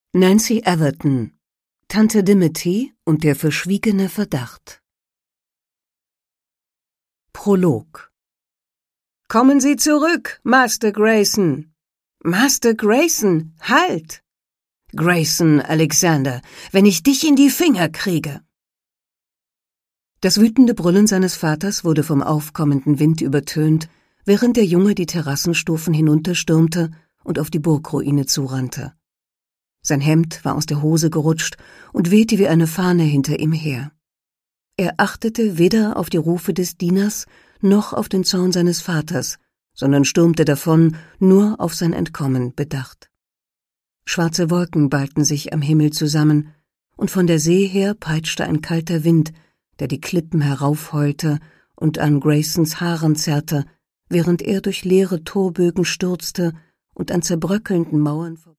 Nancy Everton, Tante Dimity und der verschwiegene Verdacht. Prolog. »Kommen Sie zurück, Master Grayson! Master Grayson, halt! Grayson Alexander, wenn ich dich in die Finger kriege!« Das wütende Brüllen seines Vaters wurde vom aufkommenden Wind übertönt, während der Junge die Terrassenstufen hinunterstürmte und auf die Burgruine zurannte. Sein Hemd war aus der Hose gerutscht und wehte wie eine Fahne hinter ihm her. Er achtete weder auf die Rufe des Dieners noch auf den Zorn seines Vaters, sondern stürmte davon, nur auf sein Entkommen bedacht. Schwarze Wolken ballten sich am Himmel zusammen, und von der See her peitschte ein kalter Wind, der die Klippen heraufheulte und an Graysons Haaren zerrte, während er durch leere Torbögen stürzte und an zerbröckelnden Mauern